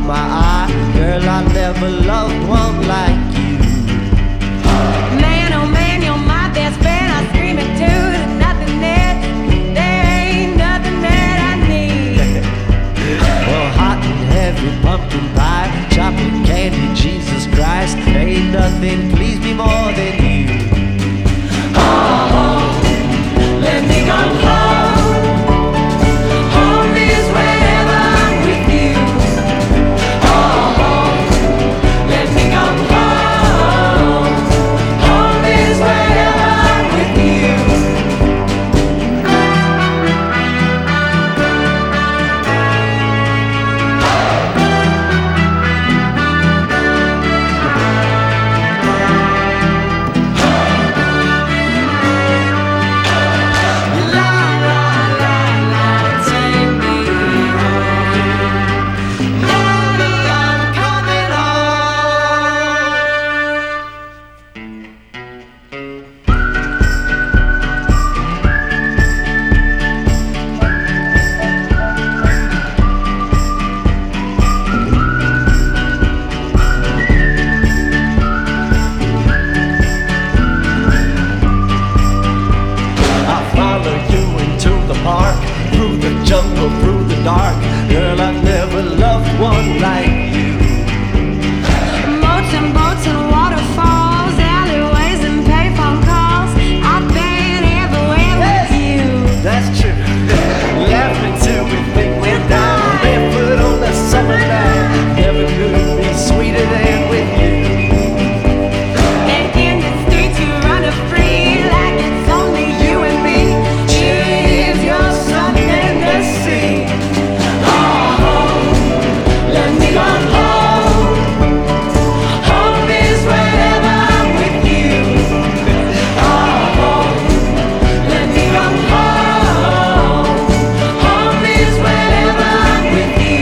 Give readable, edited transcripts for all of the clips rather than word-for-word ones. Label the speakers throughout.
Speaker 1: my eye. Girl, I never loved one like you.
Speaker 2: Man, oh man, you're my best friend. I scream it too. There's nothing that, there ain't nothing that I need.
Speaker 1: Well, hot and heavy pumpkin pie, chocolate candy, Jesus Christ, ain't nothing please me more than you.
Speaker 2: Oh, let me go home. Home is wherever I'm with you. Oh, let me go home. Home is wherever I'm with you.
Speaker 1: Through the jungle, through the dark, girl, I never loved one like you.
Speaker 2: Boats and boats and waterfalls, alleyways and payphone calls. I've been everywhere with you.
Speaker 1: That's true. Laughing till we think we're down, barefoot on a summer night. Never could be sweeter than with you.
Speaker 2: And in the streets you run free like it's only you and me. Cheers, you're something to see. Oh, let me go home. Home is wherever I'm with you. Oh, let me go home. Home is wherever I'm with you.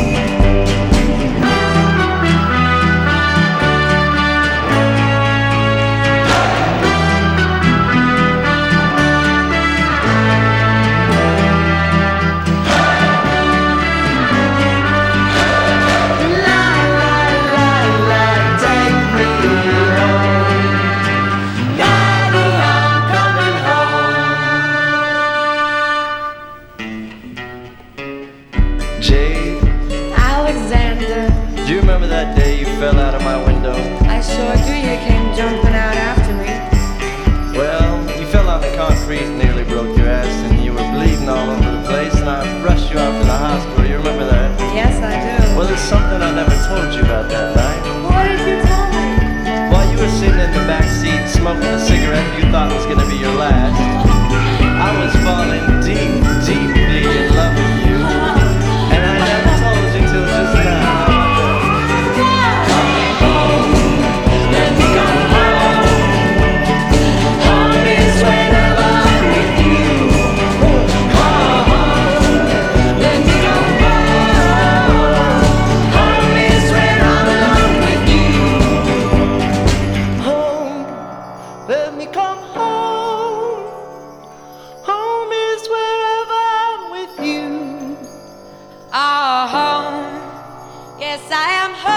Speaker 1: Jade,
Speaker 2: Alexander,
Speaker 1: do you remember that day you fell out of my window?
Speaker 2: I sure do. You came jumping out after me.
Speaker 1: Well, you fell on the concrete and nearly broke your ass, and you were bleeding all over the place, and I rushed you off to the hospital. You remember that?
Speaker 2: Yes, I do.
Speaker 1: Well, there's something I never told you about that night.
Speaker 2: What did you tell me?
Speaker 1: While you were sitting in the back seat smoking a cigarette you thought was going to be your last, I was falling deep, deeply in love with you. And I never told you till just now.
Speaker 2: Let me go home. Home is wherever I'm with you. Let me go home. Home is where I'm alone with you.
Speaker 1: Home, let me come home. Home is wherever I'm with you.
Speaker 2: Oh, home. Yes, I am home.